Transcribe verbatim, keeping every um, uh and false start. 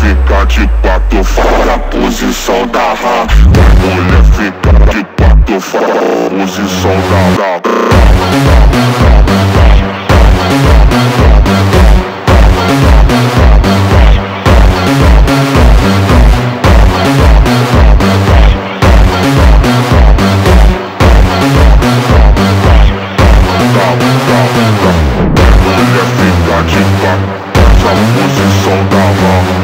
fica de quatro fora, posição da rá. A mulher fica de quatro fora, posição da rá. Mulher fica de quatro, essa posição da rá.